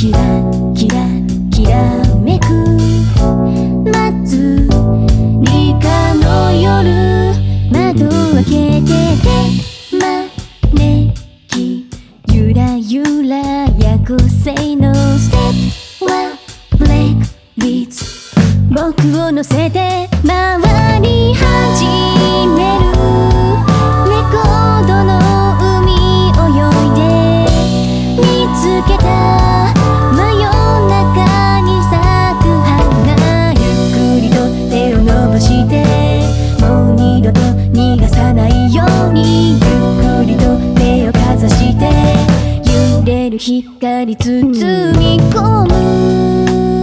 キラキラきらめく夏理科の夜窓を開けてて招きゆらゆら夜行性のステップはブレイクビーツ僕を乗せて回り始めるレコードの海泳いで見つけた真夜中に咲く花ゆっくりと手を伸ばしてもう二度と逃がさないようにゆっくりと手をかざして揺れる光包み込む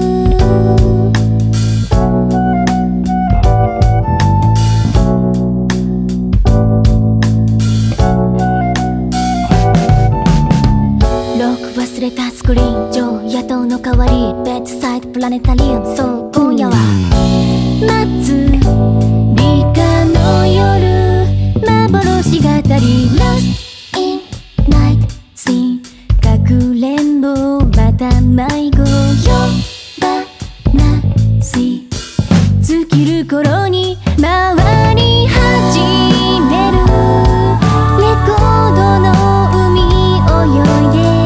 忘れたスクリーン上野党の代わりベッドサイドプラネタリウムそう今夜は夏理科の夜幻語り Lost in Night Scene かくれんぼまた迷子夜話尽きる頃に回り始めるレコードの海泳いで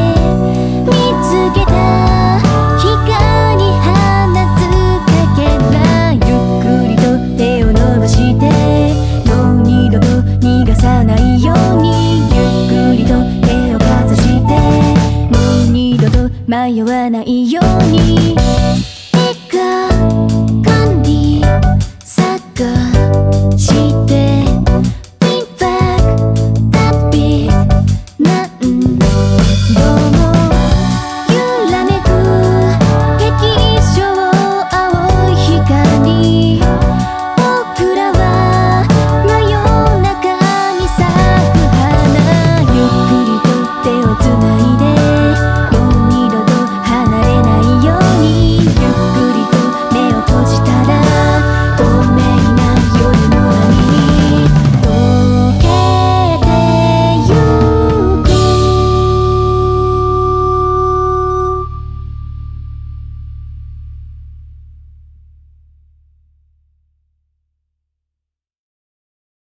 迷わないように